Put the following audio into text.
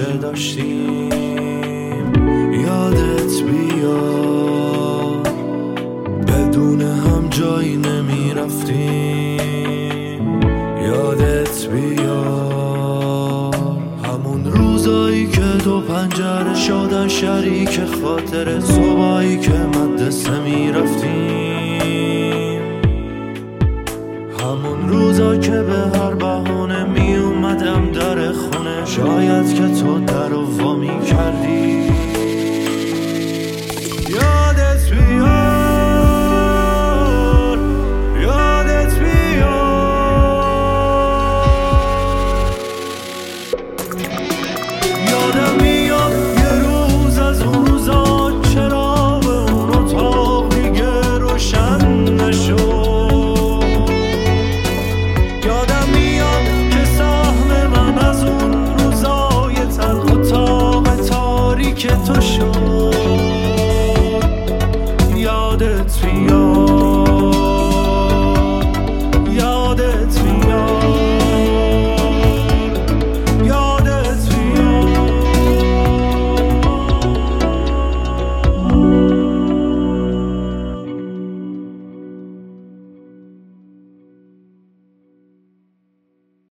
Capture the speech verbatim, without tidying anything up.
که داشتیم. یادت بیاد بدون هم جایی نمی رفتیم. یادت بیاد همون روزایی که دو پنجره شدن شریک خاطر، صبحایی که مدرسه می رفتیم. همون روزا که به هر بهونه می اومدم در خونه، شاید که تو در رو وا می کردی. یادت بیاد، یادت بیاد، یادم میاد یه روز از اون روزا چراغ اون اتاق دیگه روشن نشد. یادم میاد که سهم من از اون روزای تلخ اتاق تاریک تو شد. یادت بیاد